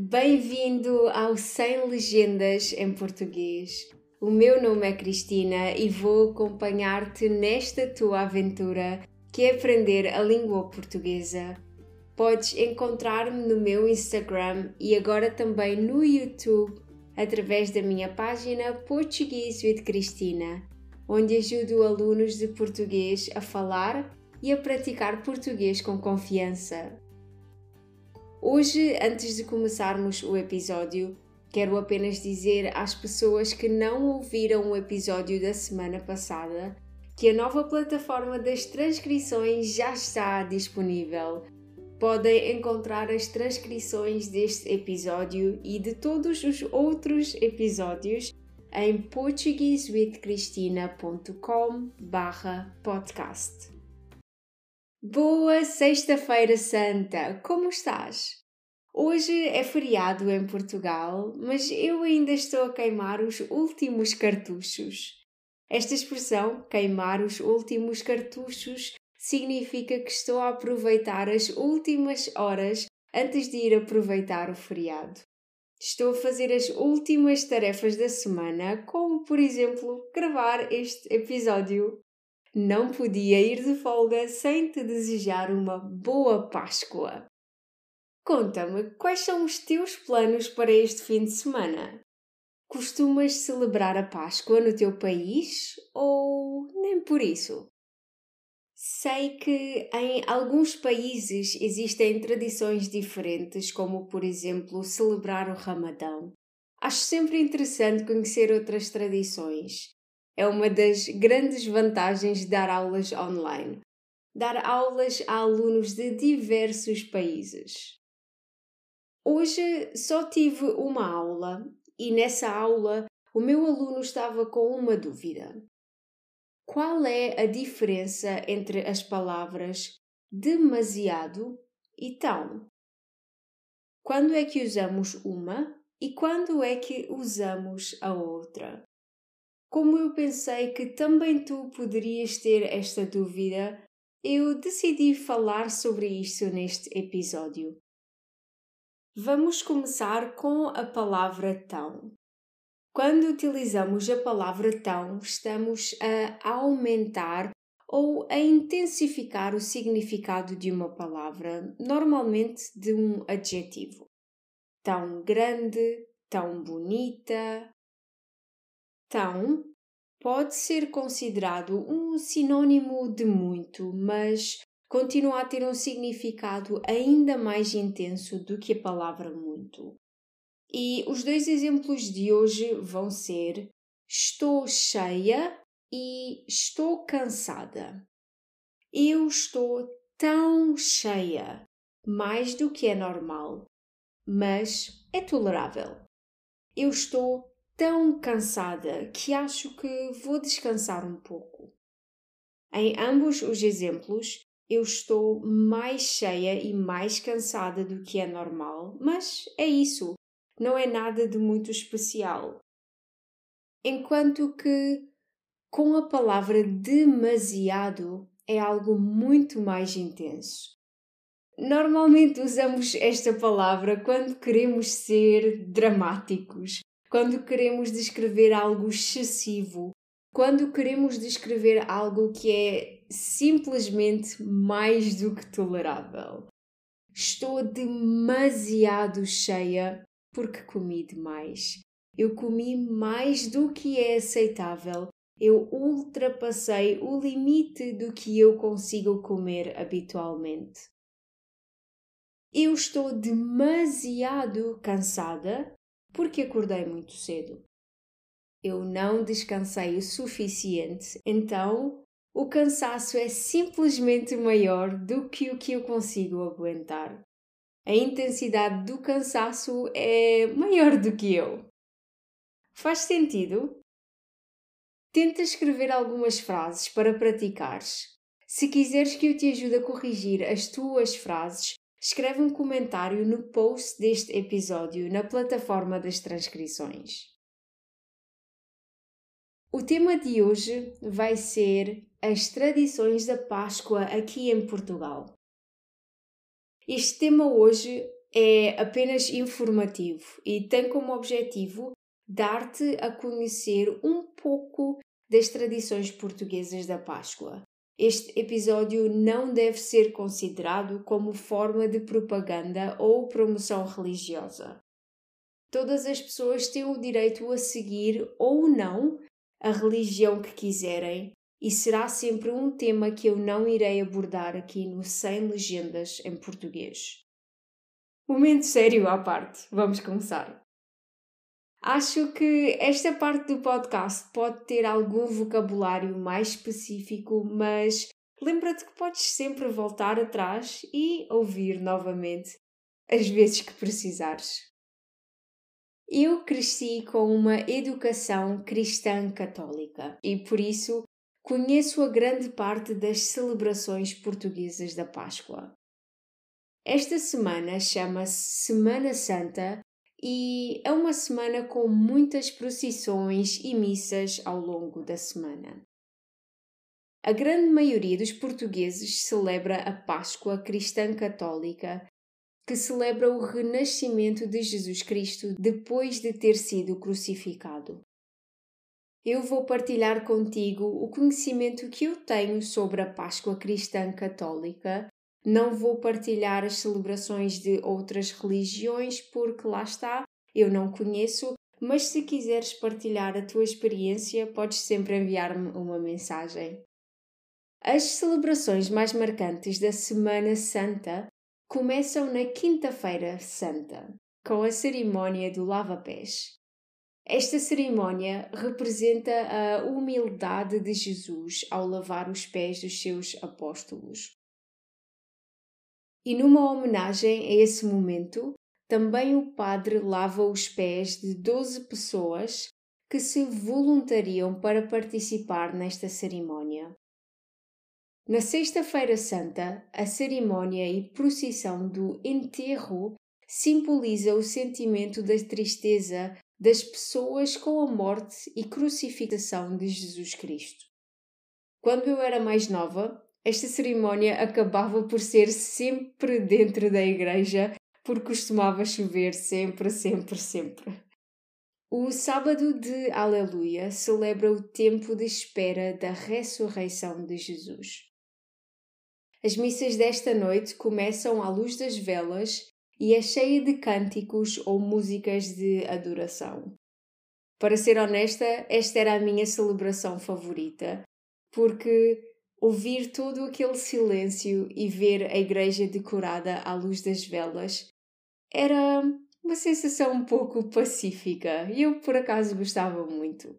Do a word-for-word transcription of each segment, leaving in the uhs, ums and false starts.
Bem-vindo ao Sem Legendas em Português. O meu nome é Cristina e vou acompanhar-te nesta tua aventura que é aprender a língua portuguesa. Podes encontrar-me no meu Instagram e agora também no YouTube através da minha página Português with Cristina, onde ajudo alunos de português a falar e a praticar português com confiança. Hoje, antes de começarmos o episódio, quero apenas dizer às pessoas que não ouviram o episódio da semana passada que a nova plataforma das transcrições já está disponível. Podem encontrar as transcrições deste episódio e de todos os outros episódios em portuguese with cristina ponto com barra podcast. Boa Sexta-feira Santa! Como estás? Hoje é feriado em Portugal, mas eu ainda estou a queimar os últimos cartuchos. Esta expressão, queimar os últimos cartuchos, significa que estou a aproveitar as últimas horas antes de ir aproveitar o feriado. Estou a fazer as últimas tarefas da semana, como, por exemplo, gravar este episódio. Não podia ir de folga sem te desejar uma boa Páscoa. Conta-me, quais são os teus planos para este fim de semana? Costumas celebrar a Páscoa no teu país ou nem por isso? Sei que em alguns países existem tradições diferentes, como por exemplo celebrar o Ramadão. Acho sempre interessante conhecer outras tradições. É uma das grandes vantagens de dar aulas online. Dar aulas a alunos de diversos países. Hoje só tive uma aula e nessa aula o meu aluno estava com uma dúvida. Qual é a diferença entre as palavras demasiado e tão? Quando é que usamos uma e quando é que usamos a outra? Como eu pensei que também tu poderias ter esta dúvida, eu decidi falar sobre isto neste episódio. Vamos começar com a palavra tão. Quando utilizamos a palavra tão, estamos a aumentar ou a intensificar o significado de uma palavra, normalmente de um adjetivo. Tão grande, tão bonita. Tão pode ser considerado um sinônimo de muito, mas continua a ter um significado ainda mais intenso do que a palavra muito. E os dois exemplos de hoje vão ser estou cheia e estou cansada. Eu estou tão cheia, mais do que é normal, mas é tolerável. Eu estou tão cansada que acho que vou descansar um pouco. Em ambos os exemplos, eu estou mais cheia e mais cansada do que é normal, mas é isso, não é nada de muito especial. Enquanto que, com a palavra demasiado, é algo muito mais intenso. Normalmente usamos esta palavra quando queremos ser dramáticos, quando queremos descrever algo excessivo, quando queremos descrever algo que é simplesmente mais do que tolerável. Estou demasiado cheia porque comi demais. Eu comi mais do que é aceitável. Eu ultrapassei o limite do que eu consigo comer habitualmente. Eu estou demasiado cansada porque acordei muito cedo. Eu não descansei o suficiente, então o cansaço é simplesmente maior do que o que eu consigo aguentar. A intensidade do cansaço é maior do que eu. Faz sentido? Tenta escrever algumas frases para praticares. Se quiseres que eu te ajude a corrigir as tuas frases, escreve um comentário no post deste episódio na plataforma das transcrições. O tema de hoje vai ser as tradições da Páscoa aqui em Portugal. Este tema hoje é apenas informativo e tem como objetivo dar-te a conhecer um pouco das tradições portuguesas da Páscoa. Este episódio não deve ser considerado como forma de propaganda ou promoção religiosa. Todas as pessoas têm o direito a seguir ou não a religião que quiserem e será sempre um tema que eu não irei abordar aqui no Sem Legendas em Português. Momento sério à parte, vamos começar. Acho que esta parte do podcast pode ter algum vocabulário mais específico, mas lembra-te que podes sempre voltar atrás e ouvir novamente as vezes que precisares. Eu cresci com uma educação cristã católica e, por isso, conheço a grande parte das celebrações portuguesas da Páscoa. Esta semana chama-se Semana Santa e é uma semana com muitas procissões e missas ao longo da semana. A grande maioria dos portugueses celebra a Páscoa cristã católica, que celebra o renascimento de Jesus Cristo depois de ter sido crucificado. Eu vou partilhar contigo o conhecimento que eu tenho sobre a Páscoa cristã católica. Não vou partilhar as celebrações de outras religiões porque lá está, eu não conheço, mas se quiseres partilhar a tua experiência, podes sempre enviar-me uma mensagem. As celebrações mais marcantes da Semana Santa começam na Quinta-feira Santa, com a cerimónia do lava-pés. Esta cerimónia representa a humildade de Jesus ao lavar os pés dos seus apóstolos. E numa homenagem a esse momento, também o padre lava os pés de doze pessoas que se voluntariam para participar nesta cerimónia. Na Sexta-feira Santa, a cerimónia e procissão do enterro simboliza o sentimento da tristeza das pessoas com a morte e crucificação de Jesus Cristo. Quando eu era mais nova, esta cerimónia acabava por ser sempre dentro da igreja, porque costumava chover sempre, sempre, sempre. O sábado de Aleluia celebra o tempo de espera da ressurreição de Jesus. As missas desta noite começam à luz das velas e é cheia de cânticos ou músicas de adoração. Para ser honesta, esta era a minha celebração favorita, porque ouvir todo aquele silêncio e ver a igreja decorada à luz das velas era uma sensação um pouco pacífica e eu por acaso gostava muito.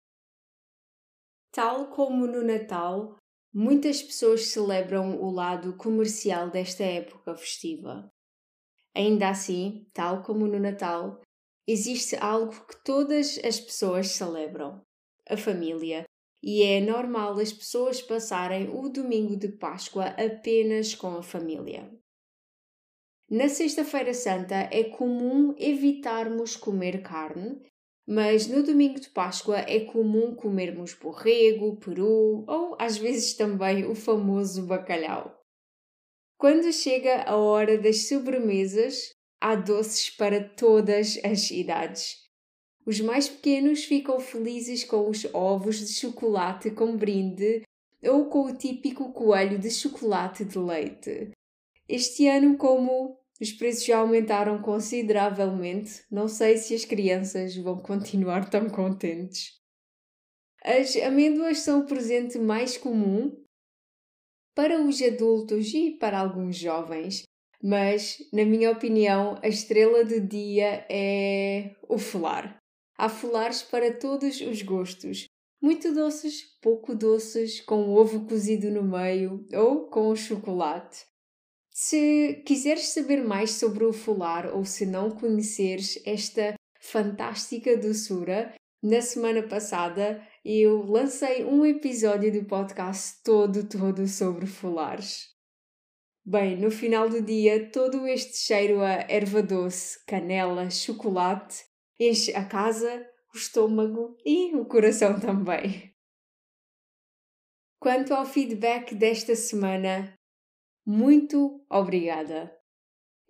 Tal como no Natal, muitas pessoas celebram o lado comercial desta época festiva. Ainda assim, tal como no Natal, existe algo que todas as pessoas celebram: a família. E é normal as pessoas passarem o domingo de Páscoa apenas com a família. Na Sexta-feira Santa é comum evitarmos comer carne, mas no domingo de Páscoa é comum comermos borrego, peru ou às vezes também o famoso bacalhau. Quando chega a hora das sobremesas, há doces para todas as idades. Os mais pequenos ficam felizes com os ovos de chocolate com brinde ou com o típico coelho de chocolate de leite. Este ano, como os preços já aumentaram consideravelmente, não sei se as crianças vão continuar tão contentes. As amêndoas são o presente mais comum para os adultos e para alguns jovens, mas, na minha opinião, a estrela do dia é o folar. Há folares para todos os gostos, muito doces, pouco doces, com ovo cozido no meio ou com chocolate. Se quiseres saber mais sobre o folar ou se não conheceres esta fantástica doçura, na semana passada eu lancei um episódio do podcast todo, todo sobre folares. Bem, no final do dia, todo este cheiro a erva doce, canela, chocolate, enche a casa, o estômago e o coração também. Quanto ao feedback desta semana, muito obrigada.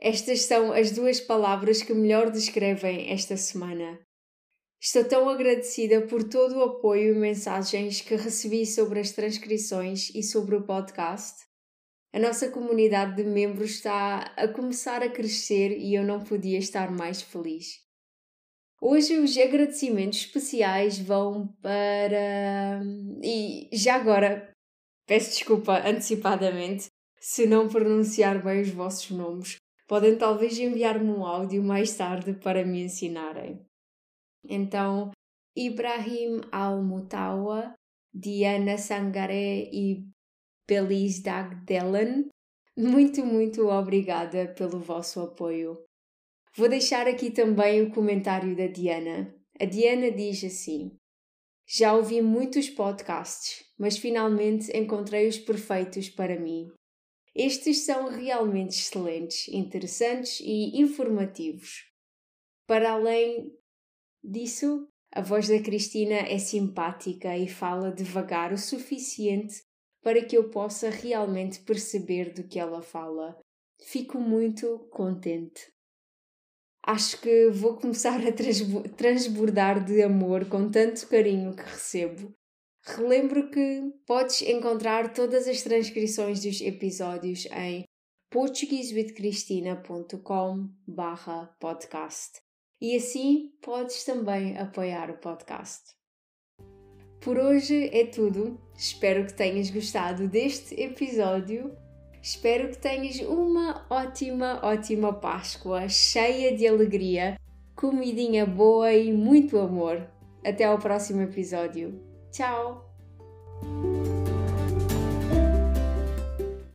Estas são as duas palavras que melhor descrevem esta semana. Estou tão agradecida por todo o apoio e mensagens que recebi sobre as transcrições e sobre o podcast. A nossa comunidade de membros está a começar a crescer e eu não podia estar mais feliz. Hoje os agradecimentos especiais vão para... E já agora, peço desculpa antecipadamente se não pronunciar bem os vossos nomes. Podem talvez enviar-me um áudio mais tarde para me ensinarem. Então, Ibrahim Al-Mutawa, Diana Sangaré e Belize Dagdelen, muito, muito obrigada pelo vosso apoio. Vou deixar aqui também o comentário da Diana. A Diana diz assim: já ouvi muitos podcasts, mas finalmente encontrei os perfeitos para mim. Estes são realmente excelentes, interessantes e informativos. Para além disso, a voz da Cristina é simpática e fala devagar o suficiente para que eu possa realmente perceber do que ela fala. Fico muito contente. Acho que vou começar a transbordar de amor com tanto carinho que recebo. Relembro que podes encontrar todas as transcrições dos episódios em portuguese with cristina ponto com barra podcast. E assim podes também apoiar o podcast. Por hoje é tudo. Espero que tenhas gostado deste episódio. Espero que tenhas uma ótima, ótima Páscoa, cheia de alegria, comidinha boa e muito amor. Até ao próximo episódio. Tchau!